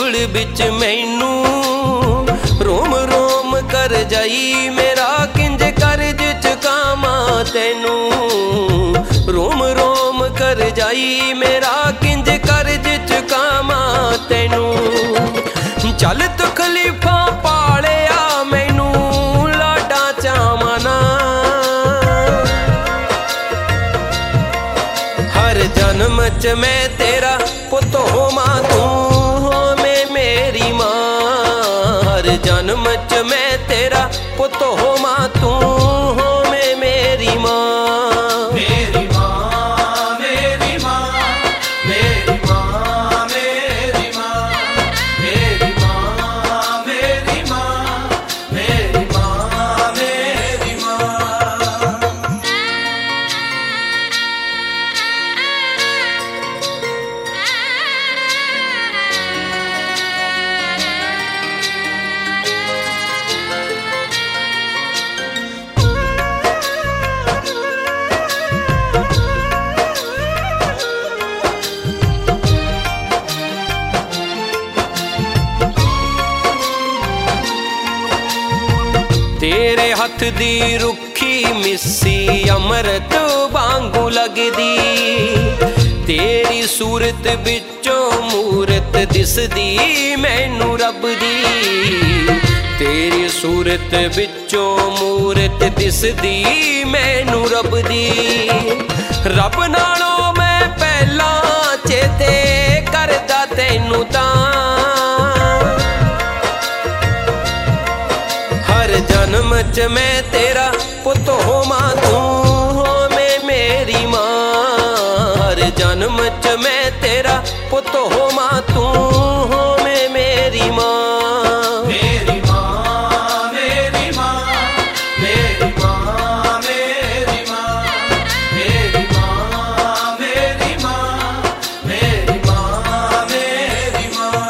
बुलबुल बिच मैनू रोम रोम कर जाई मेरा किंज करज चुकावा तैनू रोम रोम कर जाई मेरा किंज करज चुकावा तैनू चल तकलीफा पालिया मैनू लाडा चावना हर जन्म च मैं तेरा पुत होवां तू होवें मेरी मां हर जन्म च मैं तेरा पुत होवां तू होवें मेरी मां मेरी मां मेरी मां मेरी मां मेरी मां मेरी मां मेरी मां मेरी मां मेरी मां तेरे हथ दी रुखी मिस्सी अमृत वांगू लगदी तेरी सूरत बिचों मूरत दिसदी मैनू रब दी तेरी सूरत बिचों मूरत दिसदी मैनू रब दी रब नालों मैं पहला चेते करदा तैनू तां जन्म च मैं तेरा पुत होवां तू होवें मेरी मां हर जन्म च मैं तेरा पुत होवां तू होवें मेरी मां मेरी मां मेरी मां मेरी मां मेरी मां मेरी मां मेरी मां मेरी मां मेरी मां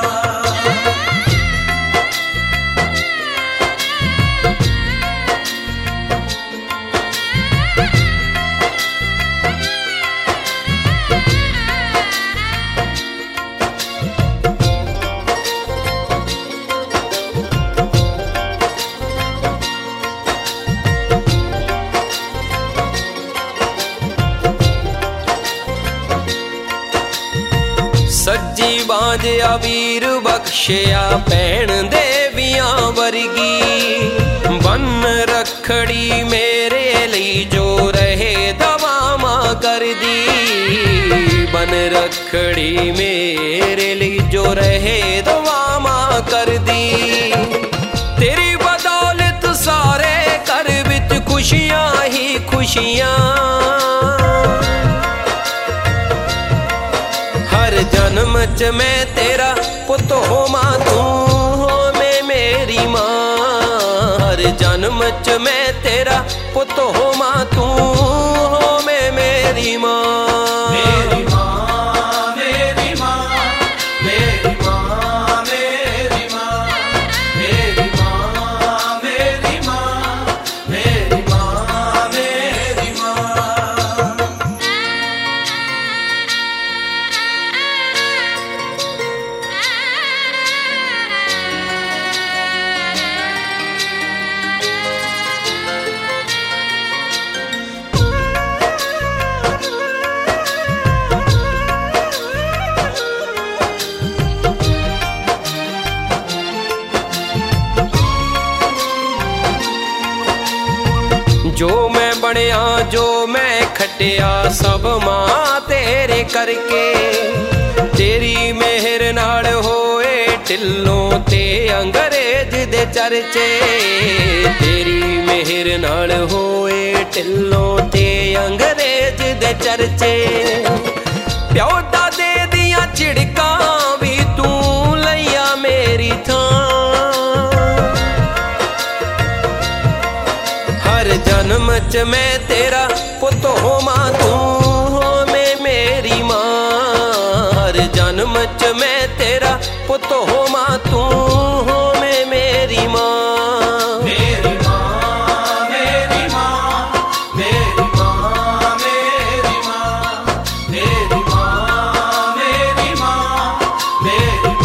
सज्जी बांझ वीर बख्शिया भैन देवियां वर्गी बन रखड़ी मेरे लई जो रहे दवामा कर दी बन रखड़ी मेरे लई जो रहे दवामा कर दी तेरी बदौलत सारे घर विच खुशियां ही खुशियां जन्म च मैं तेरा पुत होवां तू होवें मेरी मां हर जन्म च मैं तेरा पुत होवां तू होवें मेरी मां मेरी मां मेरी मां मेरी मां मेरी मां मेरी मां मेरी मां मेरी मां मेरी मां जो मैं बनिया जो मैं खटिया सब मां तेरे करके तेरी मेहर नाल होए ढिल्लों ते अंग्रेज दे चर्चे तेरी मेहर नाल होए ढिल्लों ते अंग्रेज दे चर्चे प्यो दादे दियां झिड़कां भी तू लईया मेरी थां जन्म च मैं तेरा पुत होवां तू होवें मेरी मां हर जन्म च मैं तेरा पुत होवां तू होवें मेरी मां मेरी मां मेरी मां मेरी मां मेरी मां मेरी मां मेरी मां मेरी